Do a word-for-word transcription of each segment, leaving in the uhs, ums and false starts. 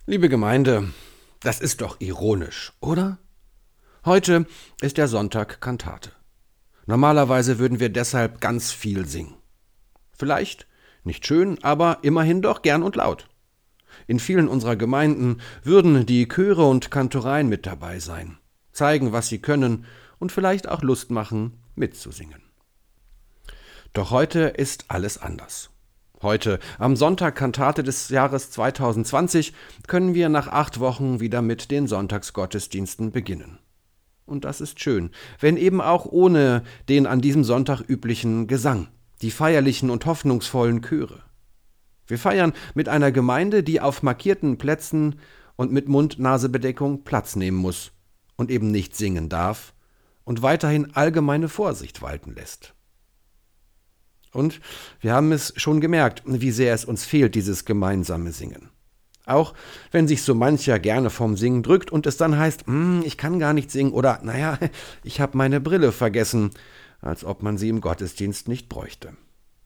Liebe Gemeinde, das ist doch ironisch, oder? Heute ist der Sonntag Kantate. Normalerweise würden wir deshalb ganz viel singen. Vielleicht nicht schön, aber immerhin doch gern und laut. In vielen unserer Gemeinden würden die Chöre und Kantoreien mit dabei sein, zeigen, was sie können und vielleicht auch Lust machen, mitzusingen. Doch heute ist alles anders. Heute, am Sonntag Kantate des Jahres zweitausendzwanzig, können wir nach acht Wochen wieder mit den Sonntagsgottesdiensten beginnen. Und das ist schön, wenn eben auch ohne den an diesem Sonntag üblichen Gesang, die feierlichen und hoffnungsvollen Chöre. Wir feiern mit einer Gemeinde, die auf markierten Plätzen und mit Mund-Nase-Bedeckung Platz nehmen muss und eben nicht singen darf und weiterhin allgemeine Vorsicht walten lässt. Und wir haben es schon gemerkt, wie sehr es uns fehlt, dieses gemeinsame Singen. Auch wenn sich so mancher gerne vom Singen drückt und es dann heißt, ich kann gar nicht singen oder, naja, ich habe meine Brille vergessen, als ob man sie im Gottesdienst nicht bräuchte.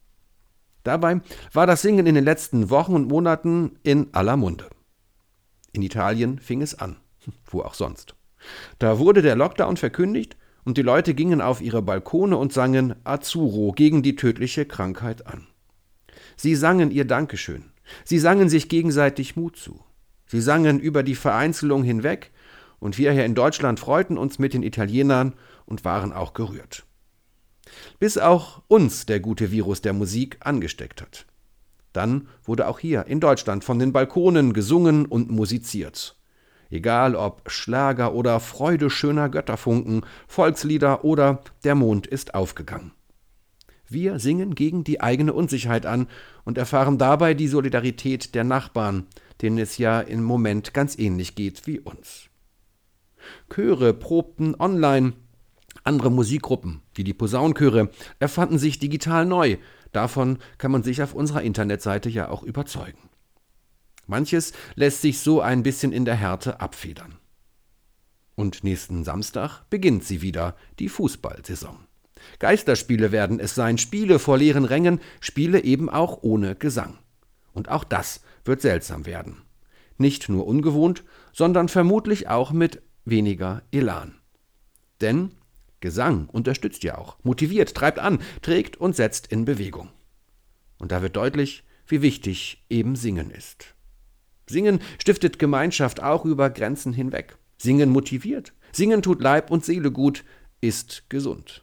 Dabei war das Singen in den letzten Wochen und Monaten in aller Munde. In Italien fing es an, wo auch sonst. Da wurde der Lockdown verkündigt und die Leute gingen auf ihre Balkone und sangen Azzurro gegen die tödliche Krankheit an. Sie sangen ihr Dankeschön. Sie sangen sich gegenseitig Mut zu. Sie sangen über die Vereinzelung hinweg und wir hier in Deutschland freuten uns mit den Italienern und waren auch gerührt. Bis auch uns der gute Virus der Musik angesteckt hat. Dann wurde auch hier in Deutschland von den Balkonen gesungen und musiziert. Egal ob Schlager oder Freude schöner Götterfunken, Volkslieder oder Der Mond ist aufgegangen. Wir singen gegen die eigene Unsicherheit an und erfahren dabei die Solidarität der Nachbarn, denen es ja im Moment ganz ähnlich geht wie uns. Chöre probten online, andere Musikgruppen, wie die Posaunenchöre, erfanden sich digital neu. Davon kann man sich auf unserer Internetseite ja auch überzeugen. Manches lässt sich so ein bisschen in der Härte abfedern. Und nächsten Samstag beginnt sie wieder, die Fußballsaison. Geisterspiele werden es sein, Spiele vor leeren Rängen, Spiele eben auch ohne Gesang. Und auch das wird seltsam werden. Nicht nur ungewohnt, sondern vermutlich auch mit weniger Elan. Denn Gesang unterstützt ja auch, motiviert, treibt an, trägt und setzt in Bewegung. Und da wird deutlich, wie wichtig eben Singen ist. Singen stiftet Gemeinschaft auch über Grenzen hinweg. Singen motiviert. Singen tut Leib und Seele gut, ist gesund.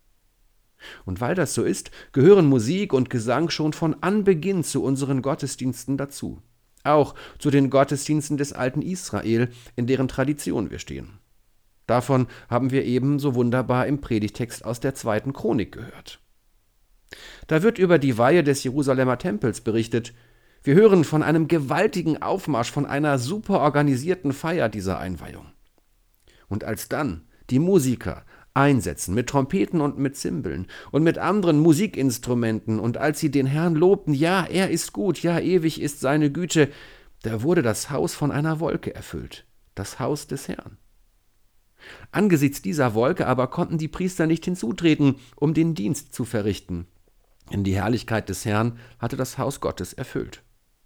Und weil das so ist, gehören Musik und Gesang schon von Anbeginn zu unseren Gottesdiensten dazu. Auch zu den Gottesdiensten des alten Israel, in deren Tradition wir stehen. Davon haben wir eben so wunderbar im Predigtext aus der zweiten Chronik gehört. Da wird über die Weihe des Jerusalemer Tempels berichtet. Wir hören von einem gewaltigen Aufmarsch, von einer super organisierten Feier dieser Einweihung. Und als dann die Musiker einsetzen mit Trompeten und mit Zimbeln und mit anderen Musikinstrumenten und als sie den Herrn lobten, ja, er ist gut, ja, ewig ist seine Güte, da wurde das Haus von einer Wolke erfüllt, das Haus des Herrn. Angesichts dieser Wolke aber konnten die Priester nicht hinzutreten, um den Dienst zu verrichten, denn die Herrlichkeit des Herrn hatte das Haus Gottes erfüllt.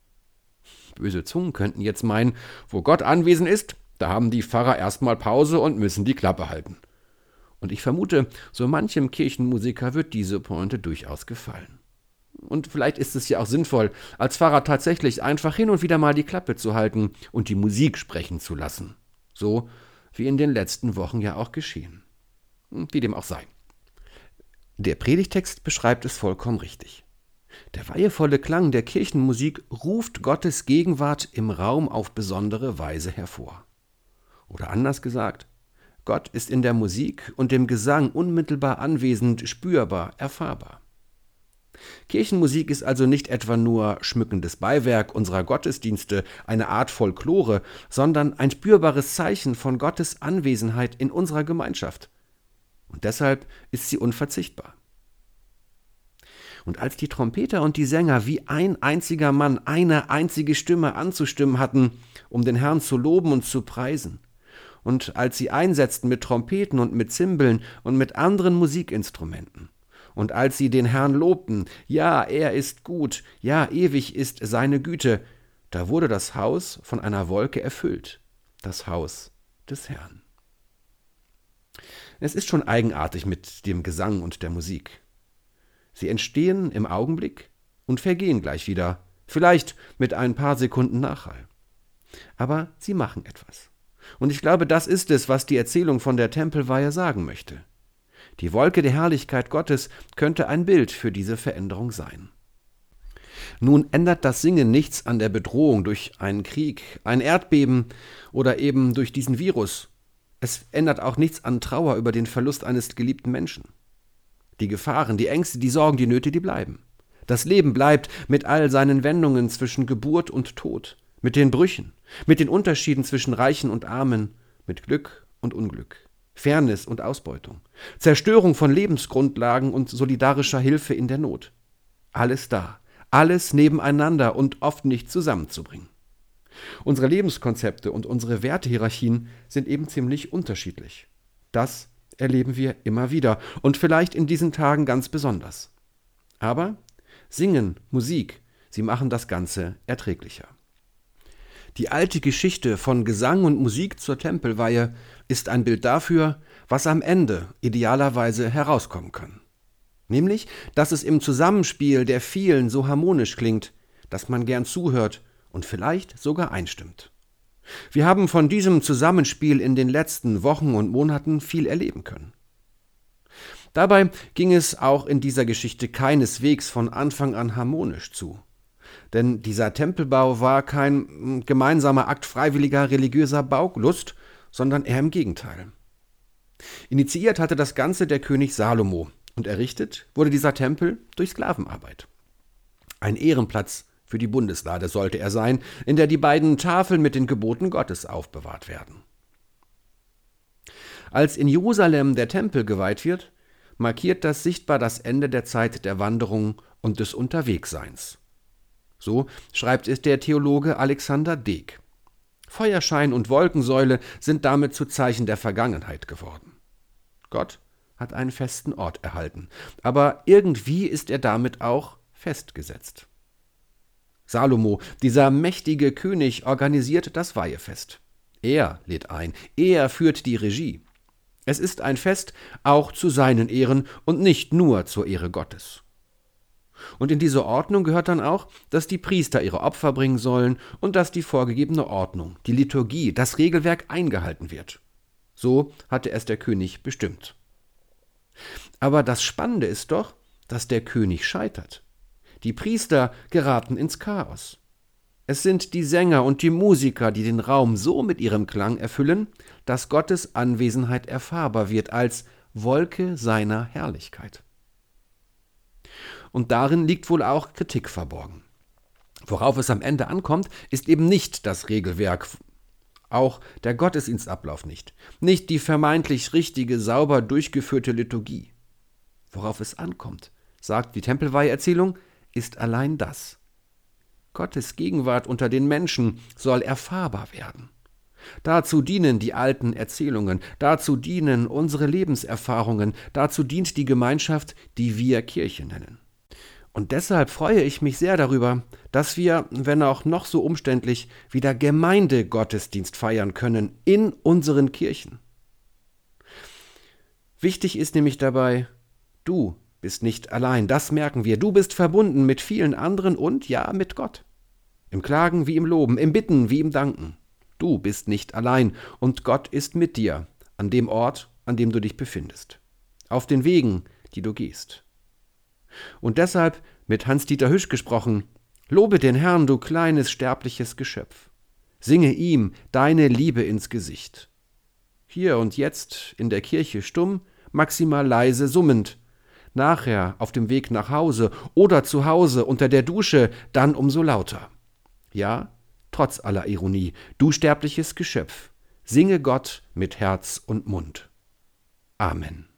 Böse Zungen könnten jetzt meinen, wo Gott anwesend ist, da haben die Pfarrer erstmal Pause und müssen die Klappe halten. Und ich vermute, so manchem Kirchenmusiker wird diese Pointe durchaus gefallen. Und vielleicht ist es ja auch sinnvoll, als Pfarrer tatsächlich einfach hin und wieder mal die Klappe zu halten und die Musik sprechen zu lassen. So wie in den letzten Wochen ja auch geschehen. Wie dem auch sei. Der Predigtext beschreibt es vollkommen richtig. Der weihevolle Klang der Kirchenmusik ruft Gottes Gegenwart im Raum auf besondere Weise hervor. Oder anders gesagt, Gott ist in der Musik und dem Gesang unmittelbar anwesend, spürbar, erfahrbar. Kirchenmusik ist also nicht etwa nur schmückendes Beiwerk unserer Gottesdienste, eine Art Folklore, sondern ein spürbares Zeichen von Gottes Anwesenheit in unserer Gemeinschaft. Und deshalb ist sie unverzichtbar. Und als die Trompeter und die Sänger wie ein einziger Mann eine einzige Stimme anzustimmen hatten, um den Herrn zu loben und zu preisen, und als sie einsetzten mit Trompeten und mit Zimbeln und mit anderen Musikinstrumenten, und als sie den Herrn lobten, ja, er ist gut, ja, ewig ist seine Güte, da wurde das Haus von einer Wolke erfüllt, das Haus des Herrn. Es ist schon eigenartig mit dem Gesang und der Musik. Sie entstehen im Augenblick und vergehen gleich wieder, vielleicht mit ein paar Sekunden Nachhall. Aber sie machen etwas. Und ich glaube, das ist es, was die Erzählung von der Tempelweihe sagen möchte. Die Wolke der Herrlichkeit Gottes könnte ein Bild für diese Veränderung sein. Nun ändert das Singen nichts an der Bedrohung durch einen Krieg, ein Erdbeben oder eben durch diesen Virus. Es ändert auch nichts an Trauer über den Verlust eines geliebten Menschen. Die Gefahren, die Ängste, die Sorgen, die Nöte, die bleiben. Das Leben bleibt mit all seinen Wendungen zwischen Geburt und Tod, mit den Brüchen, mit den Unterschieden zwischen Reichen und Armen, mit Glück und Unglück, Fairness und Ausbeutung, Zerstörung von Lebensgrundlagen und solidarischer Hilfe in der Not. Alles da, alles nebeneinander und oft nicht zusammenzubringen. Unsere Lebenskonzepte und unsere Wertehierarchien sind eben ziemlich unterschiedlich. Das erleben wir immer wieder und vielleicht in diesen Tagen ganz besonders. Aber Singen, Musik, sie machen das Ganze erträglicher. Die alte Geschichte von Gesang und Musik zur Tempelweihe ist ein Bild dafür, was am Ende idealerweise herauskommen kann. Nämlich, dass es im Zusammenspiel der vielen so harmonisch klingt, dass man gern zuhört und vielleicht sogar einstimmt. Wir haben von diesem Zusammenspiel in den letzten Wochen und Monaten viel erleben können. Dabei ging es auch in dieser Geschichte keineswegs von Anfang an harmonisch zu. Denn dieser Tempelbau war kein gemeinsamer Akt freiwilliger religiöser Baulust, sondern eher im Gegenteil. Initiiert hatte das Ganze der König Salomo und errichtet wurde dieser Tempel durch Sklavenarbeit. Ein Ehrenplatz für die Bundeslade sollte er sein, in der die beiden Tafeln mit den Geboten Gottes aufbewahrt werden. Als in Jerusalem der Tempel geweiht wird, markiert das sichtbar das Ende der Zeit der Wanderung und des Unterwegsseins. So schreibt es der Theologe Alexander Deg. Feuerschein und Wolkensäule sind damit zu Zeichen der Vergangenheit geworden. Gott hat einen festen Ort erhalten, aber irgendwie ist er damit auch festgesetzt. Salomo, dieser mächtige König, organisiert das Weihefest. Er lädt ein, er führt die Regie. Es ist ein Fest auch zu seinen Ehren und nicht nur zur Ehre Gottes. Und in diese Ordnung gehört dann auch, dass die Priester ihre Opfer bringen sollen und dass die vorgegebene Ordnung, die Liturgie, das Regelwerk eingehalten wird. So hatte es der König bestimmt. Aber das Spannende ist doch, dass der König scheitert. Die Priester geraten ins Chaos. Es sind die Sänger und die Musiker, die den Raum so mit ihrem Klang erfüllen, dass Gottes Anwesenheit erfahrbar wird als Wolke seiner Herrlichkeit. Und darin liegt wohl auch Kritik verborgen. Worauf es am Ende ankommt, ist eben nicht das Regelwerk, auch der Gottesdienstablauf nicht, nicht die vermeintlich richtige, sauber durchgeführte Liturgie. Worauf es ankommt, sagt die Tempelweiheerzählung, ist allein das. Gottes Gegenwart unter den Menschen soll erfahrbar werden. Dazu dienen die alten Erzählungen, dazu dienen unsere Lebenserfahrungen, dazu dient die Gemeinschaft, die wir Kirche nennen. Und deshalb freue ich mich sehr darüber, dass wir, wenn auch noch so umständlich, wieder Gemeindegottesdienst feiern können in unseren Kirchen. Wichtig ist nämlich dabei, du bist nicht allein, das merken wir. Du bist verbunden mit vielen anderen und ja, mit Gott. Im Klagen wie im Loben, im Bitten wie im Danken. Du bist nicht allein und Gott ist mit dir an dem Ort, an dem du dich befindest. Auf den Wegen, die du gehst. Und deshalb, mit Hans-Dieter Hüsch gesprochen, lobe den Herrn, du kleines sterbliches Geschöpf. Singe ihm deine Liebe ins Gesicht. Hier und jetzt in der Kirche stumm, maximal leise summend. Nachher auf dem Weg nach Hause oder zu Hause unter der Dusche, dann umso lauter. Ja, trotz aller Ironie, du sterbliches Geschöpf, singe Gott mit Herz und Mund. Amen.